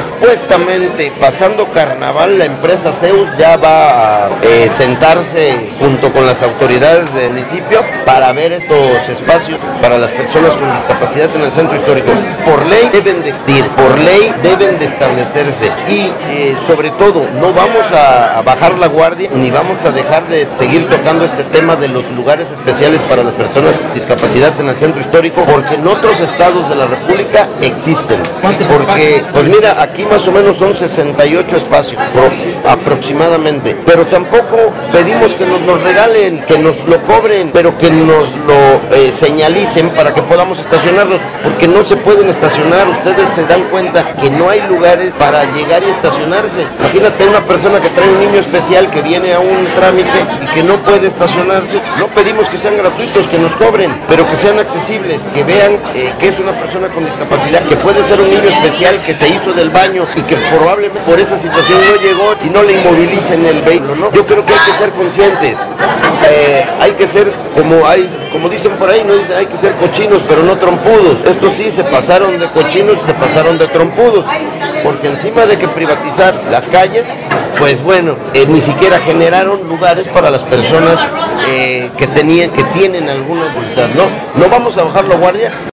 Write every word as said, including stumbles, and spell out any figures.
supuestamente pasando carnaval la empresa Zeus ya va a eh, sentarse junto con las autoridades del municipio para ver estos espacios para las personas con discapacidad en el centro histórico. Por ley deben de existir, por ley deben de establecerse y eh, sobre todo no vamos a, a bajar la guardia ni vamos a dejar de seguir tocando este tema de los lugares especiales para las personas con discapacidad en el centro histórico, porque en otros estados de la República existen. Porque, pues mira, aquí más o menos son sesenta y ocho espacios pro, aproximadamente, pero tampoco pedimos que nos los regalen, que nos lo cobren, pero que nos lo eh, señalicen para que podamos estacionarlos, porque no se pueden estacionar. Ustedes se dan cuenta que no hay lugares para llegar y estacionarse. Imagínate una persona que trae un niño especial que viene a un trámite y que no puede estacionarse. No pedimos que sean gratuitos, que nos cobren, pero que sean accesibles, que vean eh, que es una persona con discapacidad, que puede ser un niño especial que se hizo del baño y que probablemente por esa situación no llegó y no le inmovilicen el vehículo, ¿no? Yo creo que hay que ser conscientes, eh, hay que ser como hay, como dicen por ahí, no dicen hay que ser cochinos, pero no trompudos. Estos sí se pasaron de cochinos y se pasaron de trompudos, porque encima de que privatizar las calles, pues bueno, eh, ni siquiera generaron lugares para las personas eh, que tenían, que tienen alguna dificultad, ¿no? No vamos a bajar la guardia.